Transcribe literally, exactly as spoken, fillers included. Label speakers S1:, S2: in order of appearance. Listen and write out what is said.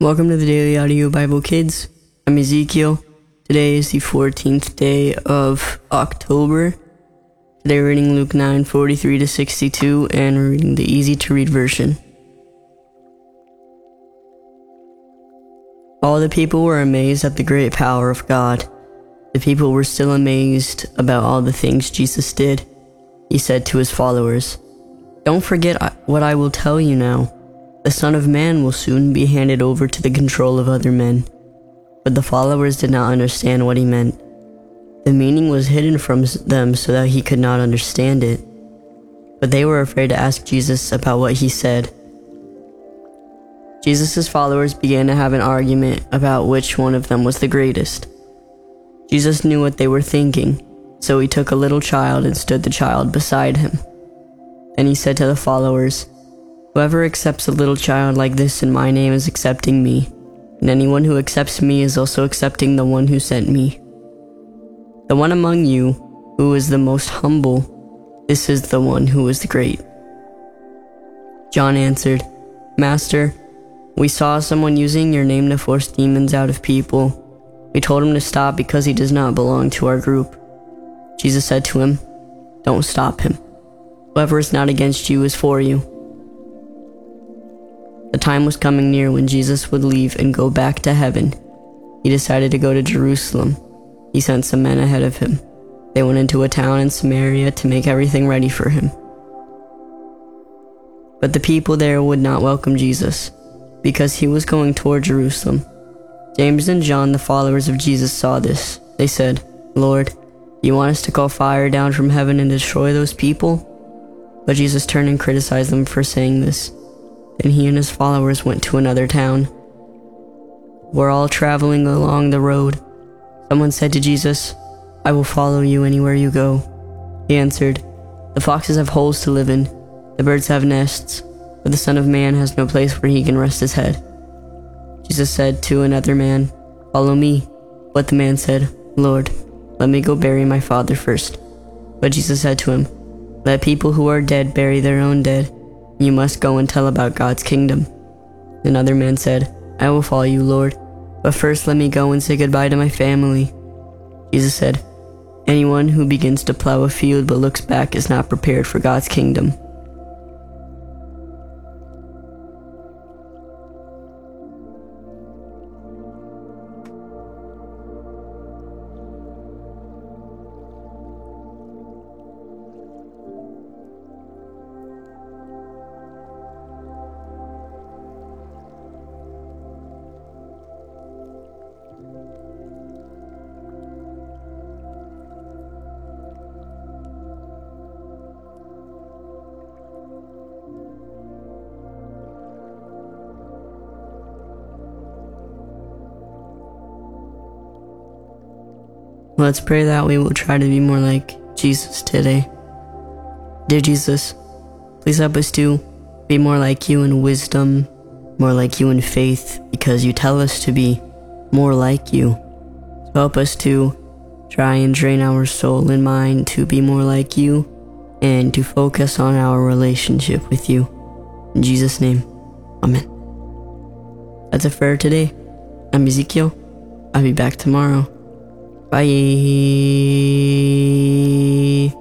S1: Welcome to the Daily Audio Bible Kids. I'm Ezekiel. Today is the fourteenth day of October. Today we're reading Luke nine forty-three to sixty-two, and we're reading the easy-to-read version. All the people were amazed at the great power of God. The people were still amazed about all the things Jesus did. He said to his followers, "Don't forget what I will tell you now. The Son of Man will soon be handed over to the control of other men." But the followers did not understand what he meant. The meaning was hidden from them so that he could not understand it. But they were afraid to ask Jesus about what he said. Jesus' followers began to have an argument about which one of them was the greatest. Jesus knew what they were thinking, so he took a little child and stood the child beside him. Then he said to the followers, "Whoever accepts a little child like this in my name is accepting me, and anyone who accepts me is also accepting the one who sent me. The one among you who is the most humble, this is the one who is great." John answered, "Master, we saw someone using your name to force demons out of people. We told him to stop because he does not belong to our group." Jesus said to him, "Don't stop him. Whoever is not against you is for you." The time was coming near when Jesus would leave and go back to heaven. He decided to go to Jerusalem. He sent some men ahead of him. They went into a town in Samaria to make everything ready for him. But the people there would not welcome Jesus, because he was going toward Jerusalem. James and John, the followers of Jesus, saw this. They said, "Lord, do you want us to call fire down from heaven and destroy those people?" But Jesus turned and criticized them for saying this. Then he and his followers went to another town. We're all traveling along the road. Someone said to Jesus, "I will follow you anywhere you go." He answered, "The foxes have holes to live in, the birds have nests, but the Son of Man has no place where he can rest his head." Jesus said to another man, "Follow me." But the man said, "Lord, let me go bury my father first." But Jesus said to him, "Let people who are dead bury their own dead. You must go and tell about God's kingdom." Another man said, "I will follow you, Lord, but first let me go and say goodbye to my family." Jesus said, "Anyone who begins to plow a field but looks back is not prepared for God's kingdom." Let's pray that we will try to be more like Jesus today. Dear Jesus, please help us to be more like you in wisdom, more like you in faith, because you tell us to be more like you. So help us to try and train our soul and mind to be more like you and to focus on our relationship with you. In Jesus' name, amen. That's it for today. I'm Ezekiel. I'll be back tomorrow. Bye.